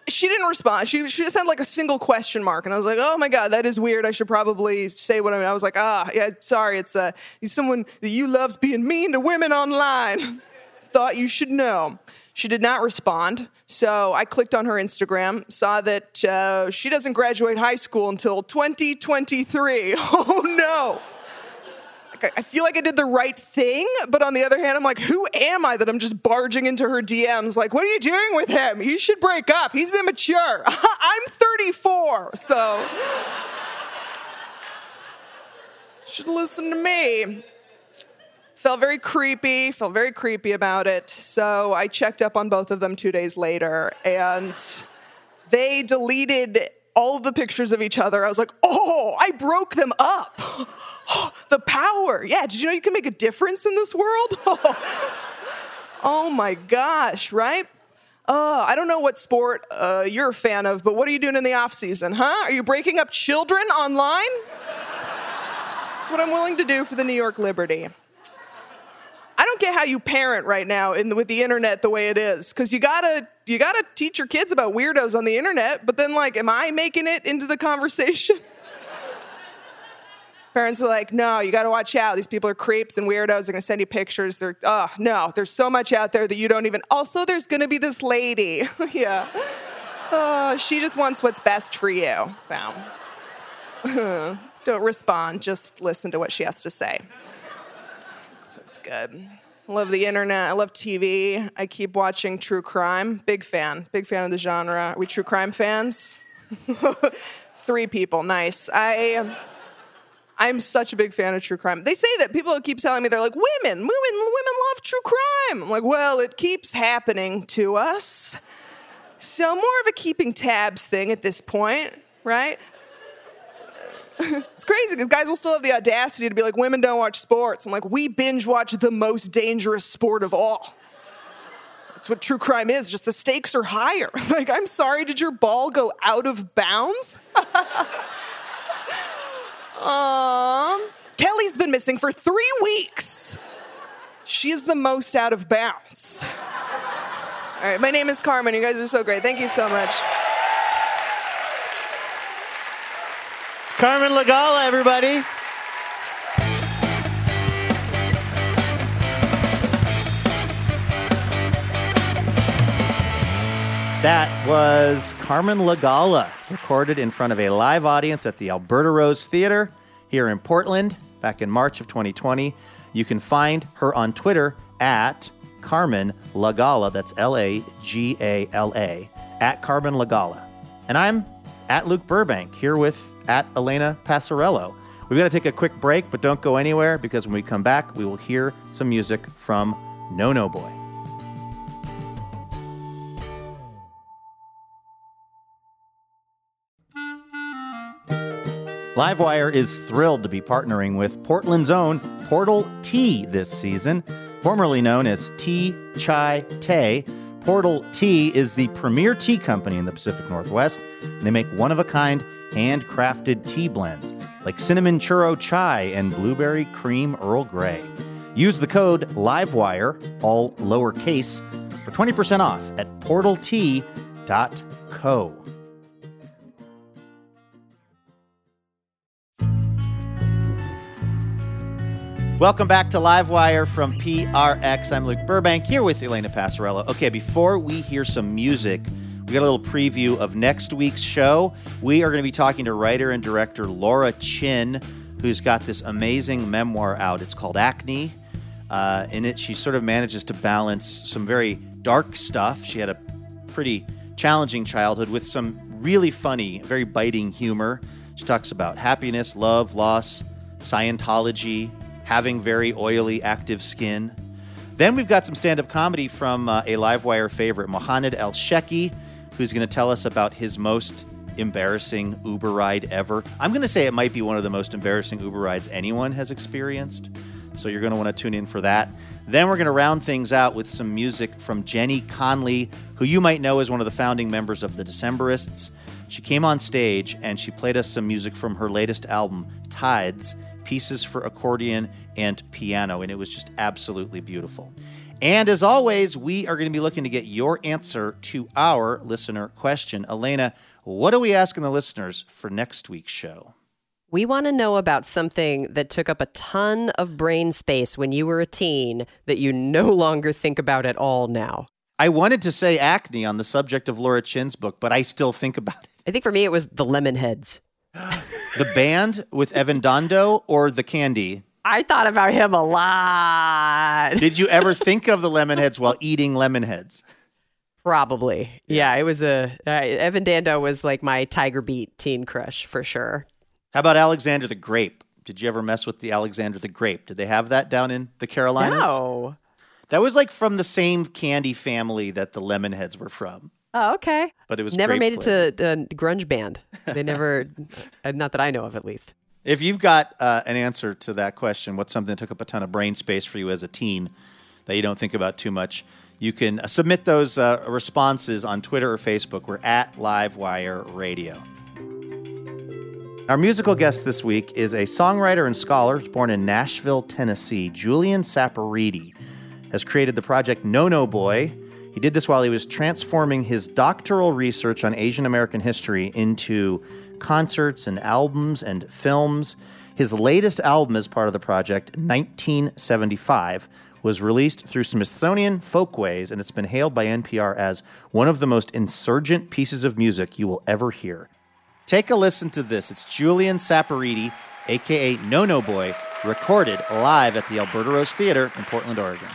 she didn't respond. She she just had like a single question mark, and I was like, oh my god, that is weird. I should probably say what I mean. I was like, ah, yeah, sorry, it's uh, he's someone that you loves being mean to women online. Thought you should know. She did not respond, so I clicked on her Instagram, saw that uh, she doesn't graduate high school until twenty twenty-three. Oh no. I feel like I did the right thing, but on the other hand, I'm like, who am I that I'm just barging into her D Ms? Like, what are you doing with him? You should break up. He's immature. I'm thirty-four, so should listen to me. Felt very creepy, felt very creepy about it. So I checked up on both of them two days later, and they deleted all of the pictures of each other. I was like, oh, I broke them up. The power. Yeah, did you know you can make a difference in this world? Oh my gosh, right? Uh, I don't know what sport uh, you're a fan of, but what are you doing in the off season, huh? Are you breaking up children online? That's what I'm willing to do for the New York Liberty. I don't get how you parent right now in the, with the internet the way it is, because you gotta you gotta teach your kids about weirdos on the internet, but then like, am I making it into the conversation? Parents are like, no, you got to watch out. These people are creeps and weirdos. They're going to send you pictures. They're, oh, no, there's so much out there that you don't even. Also, there's going to be this lady. Yeah. Oh, she just wants what's best for you. So don't respond. Just listen to what she has to say. So it's good. I love the internet. I love T V. I keep watching true crime. Big fan. Big fan of the genre. Are we true crime fans? Three people. Nice. I... I'm such a big fan of true crime. They say that people keep telling me, they're like, women, women, women love true crime. I'm like, well, it keeps happening to us. So more of a keeping tabs thing at this point, right? It's crazy because guys will still have the audacity to be like, women don't watch sports. I'm like, we binge watch the most dangerous sport of all. That's what true crime is. Just the stakes are higher. Like, I'm sorry, did your ball go out of bounds? Um, Kelly's been missing for three weeks. She is the most out of bounds. All right, my name is Carmen. You guys are so great. Thank you so much. Carmen Lagala, everybody. That was Carmen Lagala, recorded in front of a live audience at the Alberta Rose Theatre here in Portland back in March of twenty twenty. You can find her on Twitter at Carmen Lagala. That's L A G A L A, at Carmen Lagala. And I'm at Luke Burbank, here with at Elena Passarello. We've got to take a quick break, but don't go anywhere, because when we come back, we will hear some music from No No Boy. Livewire is thrilled to be partnering with Portland's own Portal Tea this season. Formerly known as Tea Chai Tay, Portal Tea is the premier tea company in the Pacific Northwest, and they make one-of-a-kind handcrafted tea blends like cinnamon churro chai and blueberry cream Earl Grey. Use the code LIVEWIRE, all lowercase, for twenty percent off at portal tea dot co. Welcome back to Livewire from P R X. I'm Luke Burbank, here with Elena Passarello. Okay, before we hear some music, we got a little preview of next week's show. We are going to be talking to writer and director Laura Chin, who's got this amazing memoir out. It's called Acne. Uh, in it, she sort of manages to balance some very dark stuff. She had a pretty challenging childhood with some really funny, very biting humor. She talks about happiness, love, loss, Scientology, having very oily, active skin. Then we've got some stand-up comedy from uh, a Livewire favorite, Mohanad El-Sheki, who's going to tell us about his most embarrassing Uber ride ever. I'm going to say it might be one of the most embarrassing Uber rides anyone has experienced, so you're going to want to tune in for that. Then we're going to round things out with some music from Jenny Conley, who you might know as one of the founding members of the Decemberists. She came on stage and she played us some music from her latest album, Tides, Pieces for Accordion and Piano, and it was just absolutely beautiful. And as always, we are going to be looking to get your answer to our listener question. Elena, what are we asking the listeners for next week's show? We want to know about something that took up a ton of brain space when you were a teen that you no longer think about at all now. I wanted to say acne on the subject of Laura Chin's book, but I still think about it. I think for me it was the Lemonheads. The band with Evan Dando or the candy? I thought about him a lot. Did you ever think of the Lemonheads while eating Lemonheads? Probably. Yeah, it was a... Uh, Evan Dando was like my Tiger Beat teen crush for sure. How about Alexander the Grape? Did you ever mess with the Alexander the Grape? Did they have that down in the Carolinas? No. That was like from the same candy family that the Lemonheads were from. Oh, okay. But it was never made flavor. it to the grunge band. They never, not that I know of at least. If you've got uh, an answer to that question, what's something that took up a ton of brain space for you as a teen that you don't think about too much, you can uh, submit those uh, responses on Twitter or Facebook. We're at Livewire Radio. Our musical guest this week is a songwriter and scholar born in Nashville, Tennessee. Julian Saporiti has created the project No No Boy. He did this while he was transforming his doctoral research on Asian American history into concerts and albums and films. His latest album as part of the project, nineteen seventy-five, was released through Smithsonian Folkways, and it's been hailed by N P R as one of the most insurgent pieces of music you will ever hear. Take a listen to this. It's Julian Saporiti, a k a. No No Boy, recorded live at the Alberta Rose Theater in Portland, Oregon.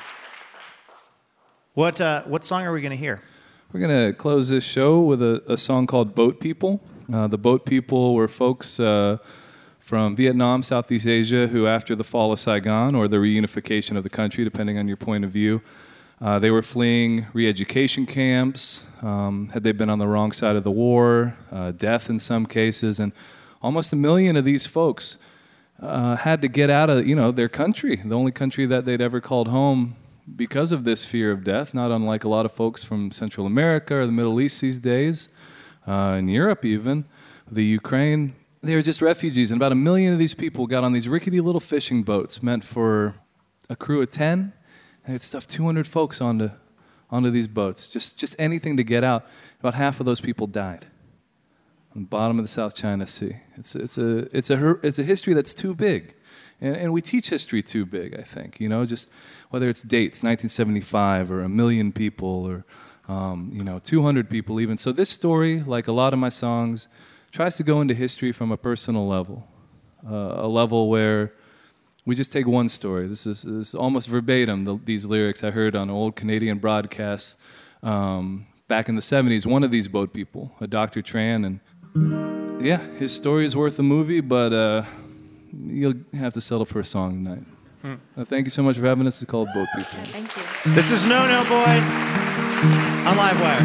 What uh, what song are we going to hear? We're going to close this show with a, a song called Boat People. Uh, the Boat People were folks uh, from Vietnam, Southeast Asia, who after the fall of Saigon, or the reunification of the country, depending on your point of view, uh, they were fleeing re-education camps. Um, had they been on the wrong side of the war, uh, death in some cases, and almost a million of these folks uh, had to get out of, you know, their country, the only country that they'd ever called home, because of this fear of death, not unlike a lot of folks from Central America or the Middle East these days, uh, in Europe even, the Ukraine. They were just refugees, and about a million of these people got on these rickety little fishing boats meant for a crew of ten, and they'd stuff two hundred folks onto onto these boats, just just anything to get out. About half of those people died on the bottom of the South China Sea. It's it's a it's a it's a history that's too big. And, and we teach history too big, I think. You know, just whether it's dates, nineteen seventy-five, or a million people, or, um, you know, two hundred people even. So this story, like a lot of my songs, tries to go into history from a personal level, uh, a level where we just take one story. This is, this is almost verbatim, the, these lyrics I heard on old Canadian broadcasts um, back in the seventies. One of these boat people, a Doctor Tran, and yeah, his story is worth a movie, but... Uh, You'll have to settle for a song tonight. Hmm. Uh, thank you so much for having us. It's called Boat People. Yeah, thank you. This is No No Boy on Livewire.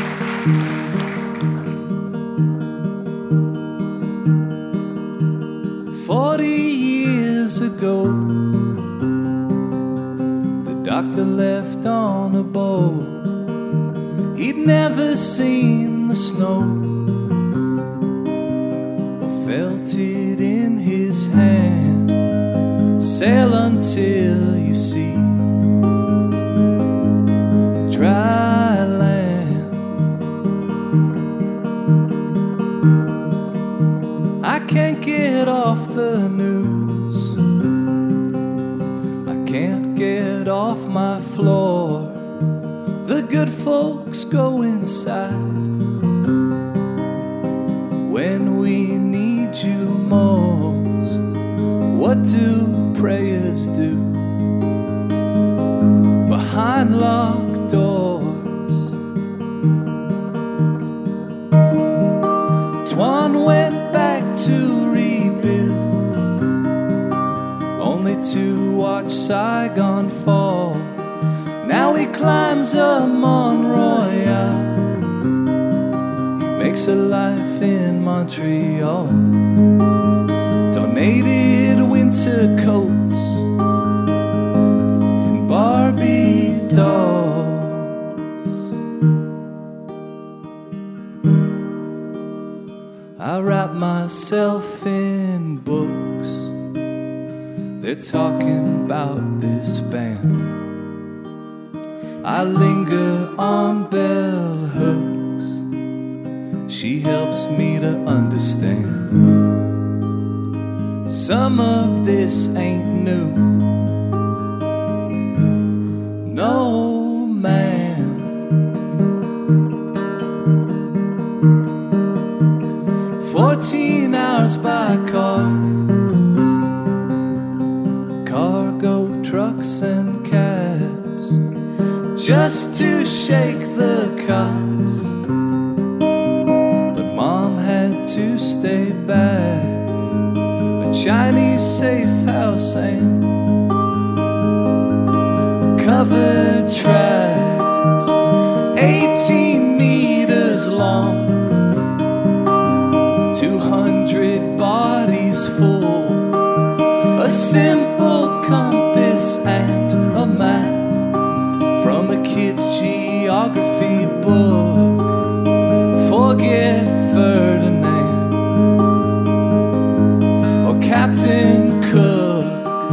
Forty years ago, the doctor left on a boat. He'd never seen the snow, felt it in his hand. Sail until you see dry land. I can't get off the news, I can't get off my floor. The good folks go inside when we need you most. What do prayers do behind locked doors? Tuan went back to rebuild, only to watch Saigon fall. Now he climbs a Mont Royal, makes a life in Montreal. Donated winter coats and Barbie dolls. I wrap myself in books, they're talking about this band. I linger on bell hooks. She helps me to understand. Some of this ain't new. No, man. Fourteen hours by car. Cargo trucks and cabs, just to shake the cops. But Mom had to stay back. A Chinese safe house and covered tracks, eighteen meters long, two hundred bodies full, a simple compass and a map from a kid's geography book. Forget Ferdinand or Captain Cook.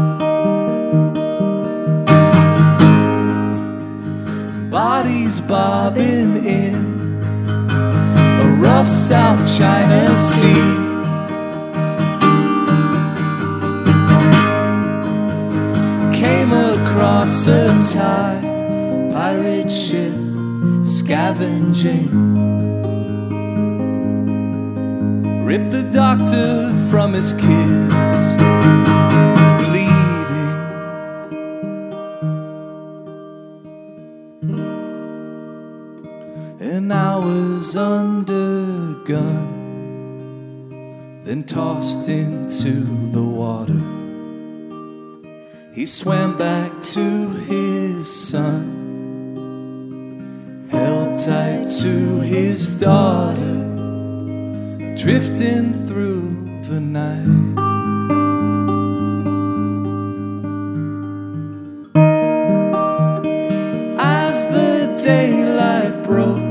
Bodies bobbing in a rough South China Sea. Came across a Thai pirate ship scavenging. Ripped the doctor from his kids, bleeding. And I was under gun, then tossed into the water. He swam back to his son, held tight to his daughter, drifting through the night. As the daylight broke,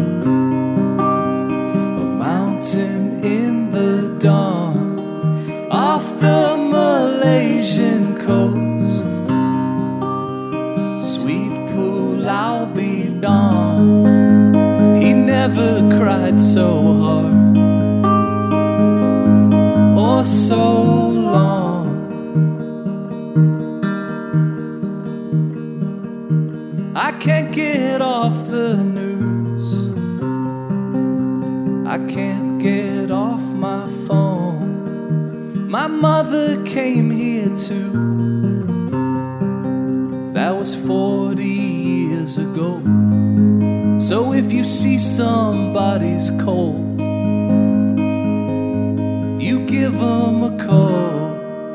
a mountain in the dawn, off the Malaysian coast, I'll be dawn. He never cried so hard or so long. I can't get off the news, I can't get off my phone. My mother came here too. That was forty years ago. So if you see somebody's cold, you give them a coat.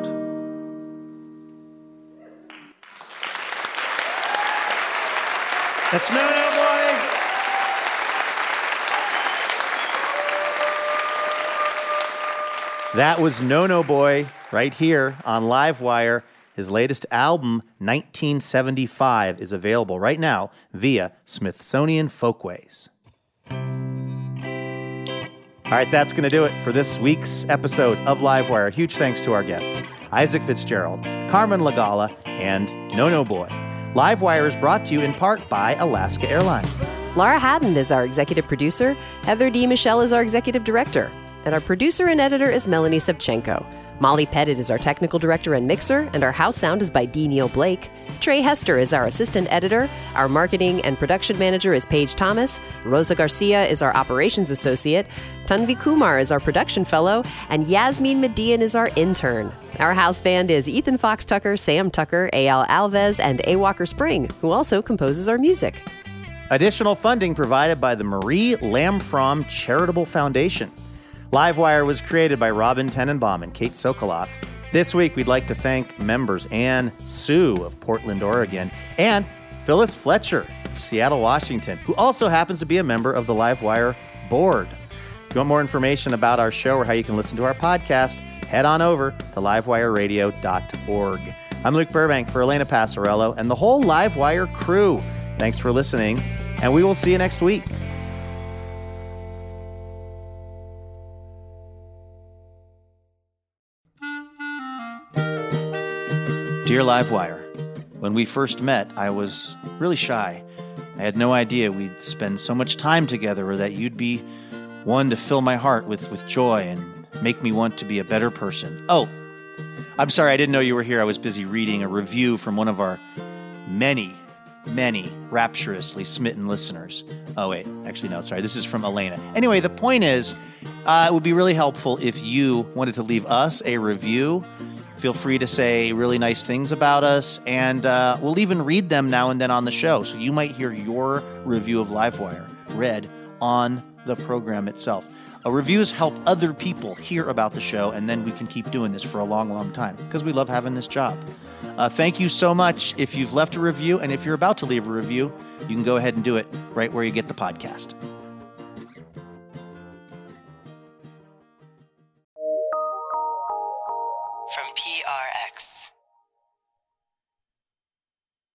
That's No No Boy. That was No No Boy right here on Livewire. His latest album, nineteen seventy-five, is available right now via Smithsonian Folkways. All right, that's going to do it for this week's episode of Livewire. Huge thanks to our guests, Isaac Fitzgerald, Carmen Lagala, and No No Boy. Livewire is brought to you in part by Alaska Airlines. Laura Haddon is our executive producer. Heather D. Michelle is our executive director. And our producer and editor is Melanie Savchenko. Molly Pettit is our technical director and mixer, and our house sound is by D. Neil Blake. Trey Hester is our assistant editor. Our marketing and production manager is Paige Thomas. Rosa Garcia is our operations associate. Tanvi Kumar is our production fellow. And Yasmin Median is our intern. Our house band is Ethan Fox Tucker, Sam Tucker, A L Alves, and A. Walker Spring, who also composes our music. Additional funding provided by the Marie Lamfrom Charitable Foundation. Livewire was created by Robin Tenenbaum and Kate Sokoloff. This week, we'd like to thank members Ann Sue of Portland, Oregon, and Phyllis Fletcher of Seattle, Washington, who also happens to be a member of the Livewire board. If you want more information about our show or how you can listen to our podcast, head on over to livewire radio dot org. I'm Luke Burbank for Elena Passarello and the whole Livewire crew. Thanks for listening, and we will see you next week. Dear Livewire, when we first met, I was really shy. I had no idea we'd spend so much time together, or that you'd be one to fill my heart with, with joy and make me want to be a better person. Oh, I'm sorry, I didn't know you were here. I was busy reading a review from one of our many, many rapturously smitten listeners. Oh, wait. Actually, no, sorry. This is from Elena. Anyway, the point is, uh, it would be really helpful if you wanted to leave us a review. Feel free to say really nice things about us, and uh, we'll even read them now and then on the show. So you might hear your review of Livewire read on the program itself. Uh, reviews help other people hear about the show, and then we can keep doing this for a long, long time because we love having this job. Uh, thank you so much if you've left a review, and if you're about to leave a review, you can go ahead and do it right where you get the podcast.